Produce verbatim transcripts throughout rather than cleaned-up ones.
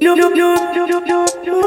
you, you, you, you, you, you.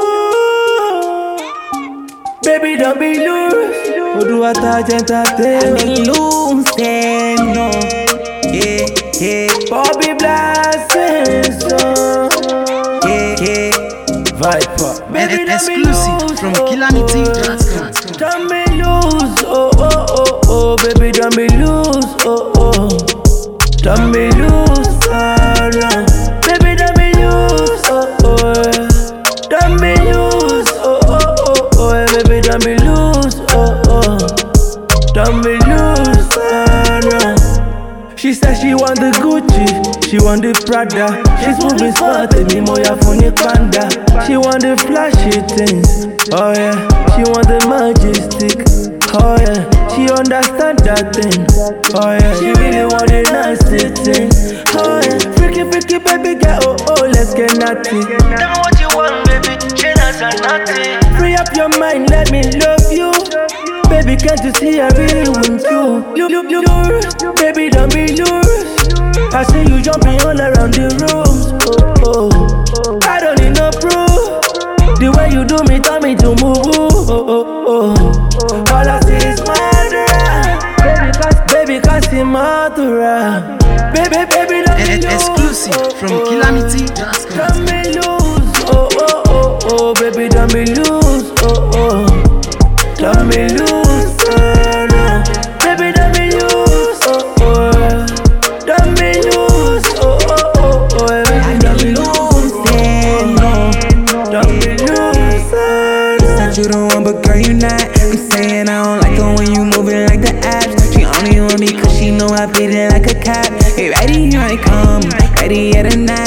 Baby, don't be loose. Who do I touch entertainment? I mean loose, them, no. Yeah, yeah. Bobby Blessings, so. Yeah, yeah. Viper. Baby, An don't be exclusive loose. from Oh, Calamity oh, dot com. Don't be loose. Oh, oh, oh, oh. Baby, don't be loose. Oh, oh. Don't be loose. Oh, no. Baby, don't be loose. Oh, oh. Don't be loose. Oh, oh, oh, oh. Baby, don't be loose. Oh, oh. Don't be loose. Oh, no. She said she want the Gucci, she want the Prada. She's moving smart, me moya funny panda. She want the flashy things, oh yeah. She want the majestic, oh yeah. She understand that thing, oh yeah. She really want the nasty thing, oh yeah. Freaky, freaky, baby girl, oh oh, let's get naughty. Tell me what you want, baby. Trainers are nothing. Free up your mind, let me love you. Baby, can't you see I really want you? You, you, you, you. Baby, don't be loose. I see you jumping all around the rooms. Oh, oh. I don't need no proof. The way you do me, tell me to move. Oh, oh, oh. All I see is murder. Baby, cause, baby, cause it's murder. Baby, baby, don't be An loose. exclusive from Calamity dot com. Don't be loose. Oh, oh, oh, oh. Baby, don't be loose. Oh, oh. Don't be loose. Oh, no. Baby, don't be loose. Oh, oh. Don't be loose. Oh, oh, oh, oh. Baby, don't be loose. Them, no. Don't be loose. Oh, no. Said you the one, but girl, you not. I'm saying I don't like it when you moving like the apps. She only want me cause she know I beat it like a cop. Hey, ready, here I come. Ready yet or not.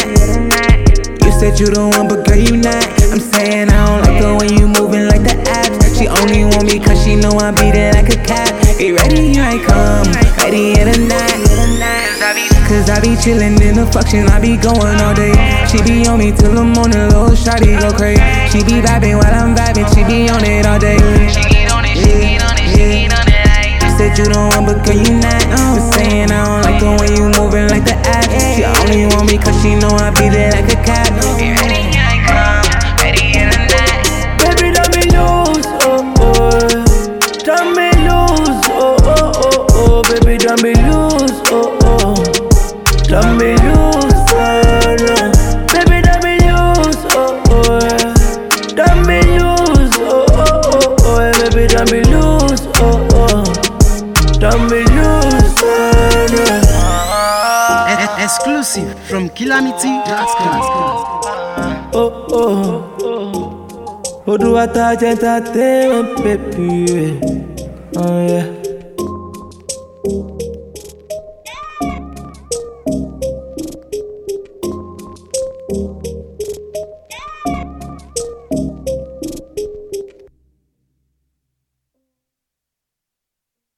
You said you the one, but girl, you not. I'm saying I don't like it when you moving like the apps. She only want me cause she know I beat it like a cat. Hey, ready, here I come. Ready yet or not. Cause I be chillin' in the function, I be going all day. She be on me till the morning, little shawty go crazy. She be vibing while I'm vibing, she be on it all day. She get on it, she get on it, she get on it. Like. You said you don't want, but girl, you not. I'm saying I don't like the way you moving like the app. She only want me cause she know I beat it like a cat. Hey, ready, here I come. Ready, here or not. Baby, don't be loose. Oh, oh. Don't be loose. Oh, oh, oh, oh. Baby, don't be loose. Oh, oh. Don't be loose. Oh, no. Baby, don't be loose. Oh, oh. Don't be loose. Oh, oh, oh, oh. Baby, don't be loose. Oh, oh. Don't be loose. Oh, no. An exclusive from Calamity dot com. Oh, oh. Who do I touch entertainment, baby? Oh, yeah.